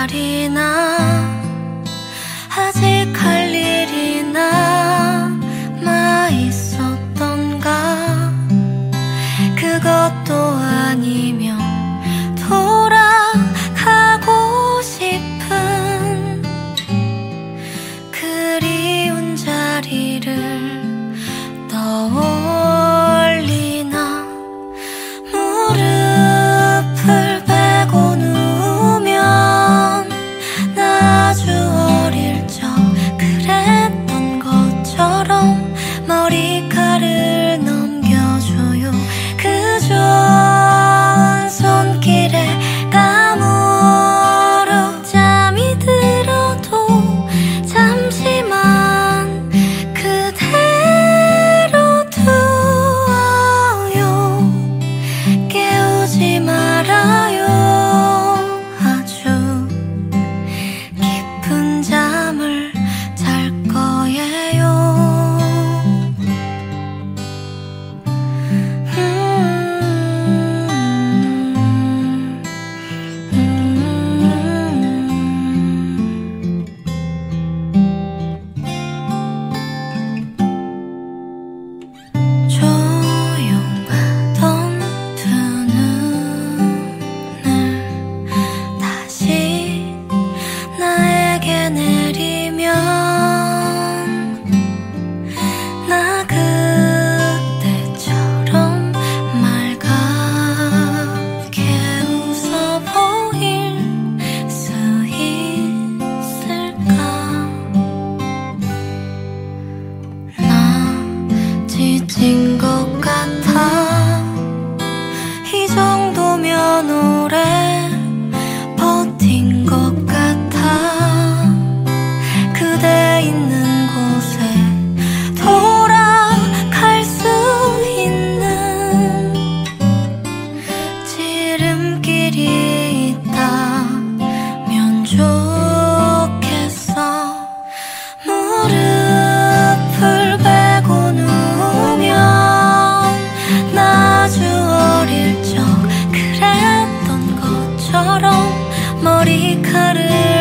날이나 아직 할 일이 남아 있었던가. 그것도 아니면 돌아가고 싶은 그리운 자리를 떠올리나. 무릎을 베고 누우면 나 아주 어릴 적 그랬던 것처럼 머리카락을 넘겨줘요. 그 좋은 손길에 까무룩 잠이 들어도 잠시만 그대로 두어요. 깨우지 말아요. 아주 깊은 잠을 잘 거예요. 조용하던 두 눈을 다시 나에게 내리면 나 그때처럼 맑게 웃어 보일 수 있을까. 나 지친 것 같아. 이 정도면 오래 버틴 것 같아. 그대 있는 곳에 돌아갈 수 있는 지름길이 있다면 좋겠어. 무릎을 베고 누우면 나 아주 어릴 적 그랬던 것처럼 머리카락을